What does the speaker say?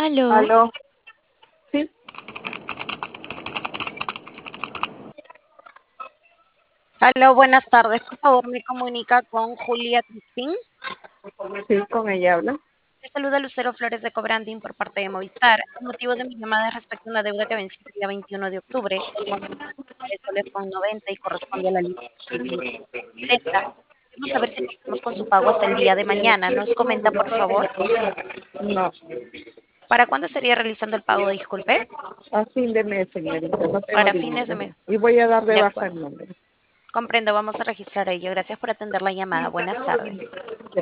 Aló, Aló, sí, aló, buenas tardes. Por favor, me comunica con Julia Crispín. sí, con ella habla. Le saluda Lucero Flores de Cobranding por parte de Movistar. El motivo de mi llamada es respecto a una deuda que venció el día 21 de octubre. El monto es de $3.90 y corresponde a la línea de crédito 30. Queremos saber si empezamos con su pago hasta el día de mañana. ¿Nos comenta, por favor? No, ¿Para cuándo estaría realizando el pago? Disculpe. a fin de mes, señorita, no tengo Para fines de dinero. mes. Y voy a dar de De baja acuerdo. el número. Comprendo, vamos a registrar ello. Gracias por atender la llamada. Buenas tardes.